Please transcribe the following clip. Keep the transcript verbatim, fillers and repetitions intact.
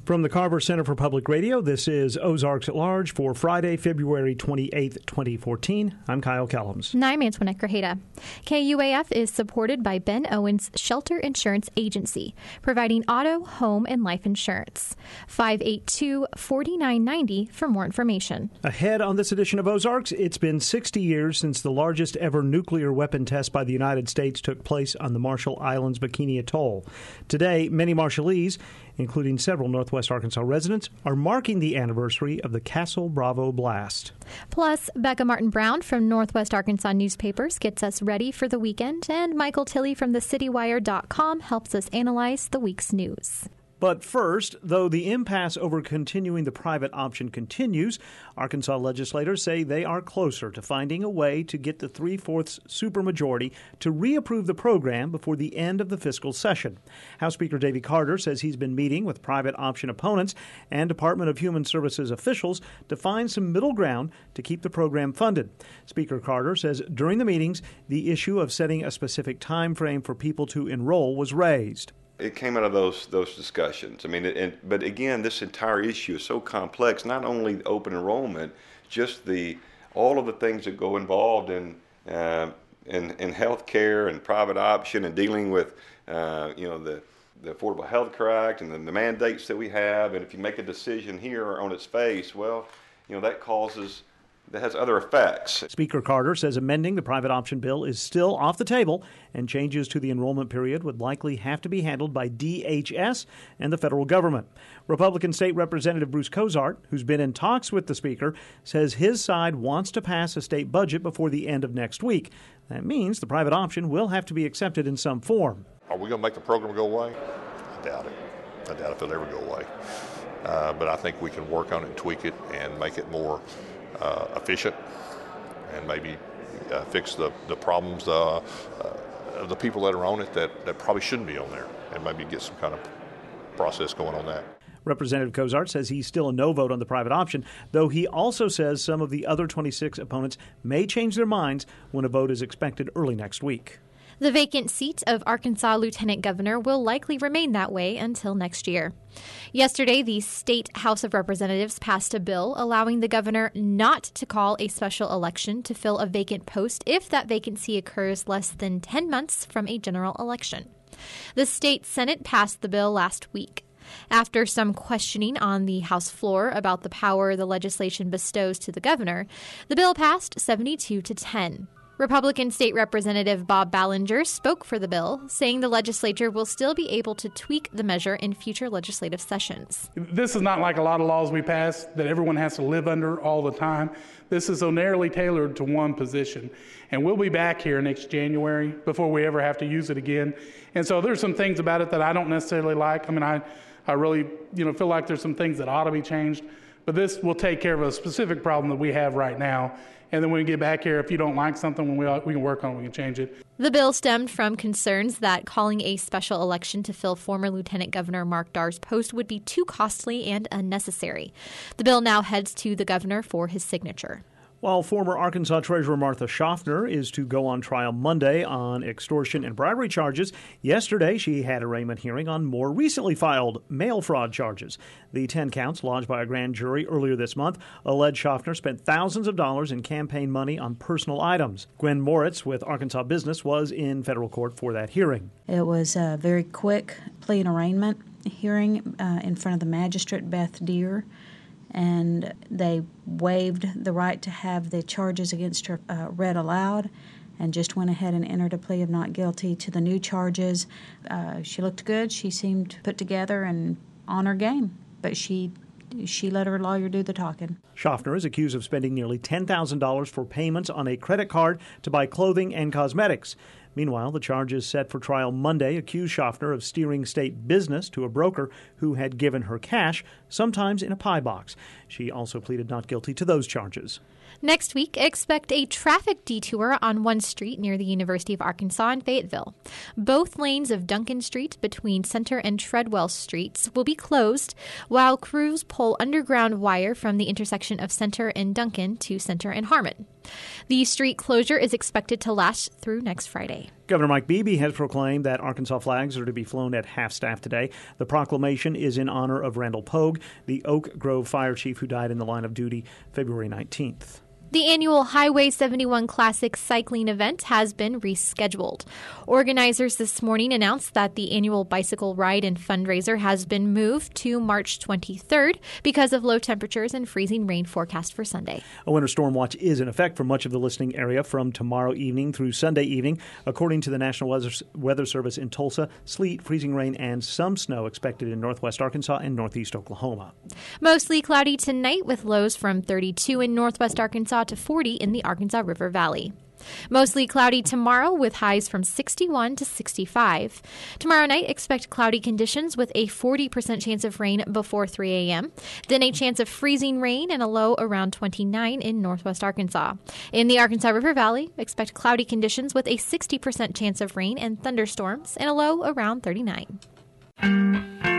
From the Carver Center for Public Radio, this is Ozarks at Large for Friday, February twenty-eighth, twenty fourteen. I'm Kyle Kellums. And I'm Antoinette Grajeda. K U A F is supported by Ben Owens Shelter Insurance Agency, providing auto, home, and life insurance. five eight two, four nine nine zero for more information. Ahead on this edition of Ozarks, it's been sixty years since the largest ever nuclear weapon test by the United States took place on the Marshall Islands Bikini Atoll. Today, many Marshallese, including several Northwest Arkansas residents, are marking the anniversary of the Castle Bravo blast. Plus, Becca Martin Brown from Northwest Arkansas Newspapers gets us ready for the weekend, and Michael Tilley from the city wire dot com helps us analyze the week's news. But first, though the impasse over continuing the private option continues, Arkansas legislators say they are closer to finding a way to get the three-fourths supermajority to reapprove the program before the end of the fiscal session. House Speaker Davy Carter says he's been meeting with private option opponents and Department of Human Services officials to find some middle ground to keep the program funded. Speaker Carter says during the meetings, the issue of setting a specific time frame for people to enroll was raised. It came out of those those discussions. I mean, it, it, but again, this entire issue is so complex. Not only open enrollment, just the all of the things that go involved in uh, in in healthcare and private option and dealing with uh, you know the the Affordable Health Care Act and the, the mandates that we have. And if you make a decision here on its face, well, you know that causes. That has other effects. Speaker Carter says amending the private option bill is still off the table, and changes to the enrollment period would likely have to be handled by D H S and the federal government. Republican State Representative Bruce Cozart, who's been in talks with the Speaker, says his side wants to pass a state budget before the end of next week. That means the private option will have to be accepted in some form. Are we going to make the program go away? I doubt it. I doubt if it'll ever go away. Uh, but I think we can work on it and tweak it and make it more Uh, efficient and maybe uh, fix the, the problems uh, uh, of the people that are on it that, that probably shouldn't be on there, and maybe get some kind of process going on that. Representative Cozart says he's still a no vote on the private option, though he also says some of the other twenty-six opponents may change their minds when a vote is expected early next week. The vacant seat of Arkansas Lieutenant Governor will likely remain that way until next year. Yesterday, the State House of Representatives passed a bill allowing the governor not to call a special election to fill a vacant post if that vacancy occurs less than ten months from a general election. The state Senate passed the bill last week. After some questioning on the House floor about the power the legislation bestows to the governor, the bill passed seventy-two to ten. Republican State Representative Bob Ballinger spoke for the bill, saying the legislature will still be able to tweak the measure in future legislative sessions. This is not like a lot of laws we pass that everyone has to live under all the time. This is so narrowly tailored to one position. And we'll be back here next January before we ever have to use it again. And so there's some things about it that I don't necessarily like. I mean, I, I really you know, feel like there's some things that ought to be changed. But this will take care of a specific problem that we have right now. And then when we get back here, if you don't like something, when we, we can work on it, we can change it. The bill stemmed from concerns that calling a special election to fill former Lieutenant Governor Mark Darr's post would be too costly and unnecessary. The bill now heads to the governor for his signature. While former Arkansas Treasurer Martha Schaffner is to go on trial Monday on extortion and bribery charges, yesterday she had arraignment hearing on more recently filed mail fraud charges. The ten counts lodged by a grand jury earlier this month allege Schaffner spent thousands of dollars in campaign money on personal items. Gwen Moritz with Arkansas Business was in federal court for that hearing. It was a very quick plea and arraignment hearing uh, in front of the magistrate, Beth Deere. And they waived the right to have the charges against her uh, read aloud and just went ahead and entered a plea of not guilty to the new charges. Uh, she looked good. She seemed put together and on her game, but she she let her lawyer do the talking. Schaffner is accused of spending nearly ten thousand dollars for payments on a credit card to buy clothing and cosmetics. Meanwhile, the charges set for trial Monday accuse Schaffner of steering state business to a broker who had given her cash, sometimes in a pie box. She also pleaded not guilty to those charges. Next week, expect a traffic detour on one street near the University of Arkansas in Fayetteville. Both lanes of Duncan Street between Center and Treadwell Streets will be closed, while crews pull underground wire from the intersection of Center and Duncan to Center and Harmon. The street closure is expected to last through next Friday. Governor Mike Beebe has proclaimed that Arkansas flags are to be flown at half-staff today. The proclamation is in honor of Randall Pogue, the Oak Grove fire chief who died in the line of duty February nineteenth. The annual Highway seventy-one Classic cycling event has been rescheduled. Organizers this morning announced that the annual bicycle ride and fundraiser has been moved to March twenty-third because of low temperatures and freezing rain forecast for Sunday. A winter storm watch is in effect for much of the listening area from tomorrow evening through Sunday evening. According to the National Weather Service in Tulsa, sleet, freezing rain, and some snow expected in northwest Arkansas and northeast Oklahoma. Mostly cloudy tonight with lows from thirty-two in northwest Arkansas to forty in the Arkansas River Valley. Mostly cloudy tomorrow with highs from sixty-one to sixty-five. Tomorrow night, expect cloudy conditions with a forty percent chance of rain before three a.m. Then a chance of freezing rain and a low around twenty-nine in northwest Arkansas. In the Arkansas River Valley, expect cloudy conditions with a sixty percent chance of rain and thunderstorms and a low around thirty-nine.